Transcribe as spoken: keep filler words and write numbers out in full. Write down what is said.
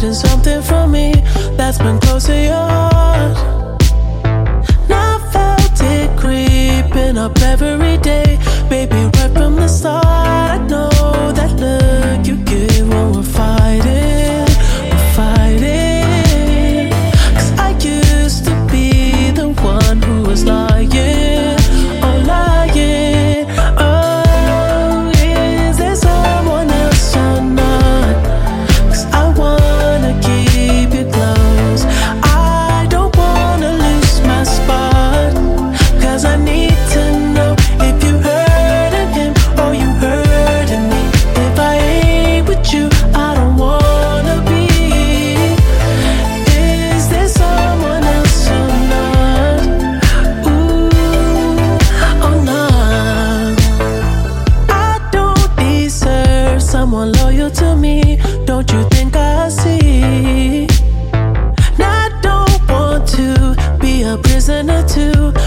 hiding something from me that's been close to yours. And I felt it creeping up every day, baby, right from the start. I know that look you give when we're fighting, we're fighting. Cause I used to be the one who was lying, oh lying. Oh, is there someone else or not? Cause I wanna keep you close, I don't wanna lose my spot. Cause I need to know if you hurting him or you hurting me. If I ain't with you, I don't wanna be. Is there someone else or not? Ooh, oh no. I don't deserve someone loyal to me, don't you think I see? And I don't want to be a prisoner too,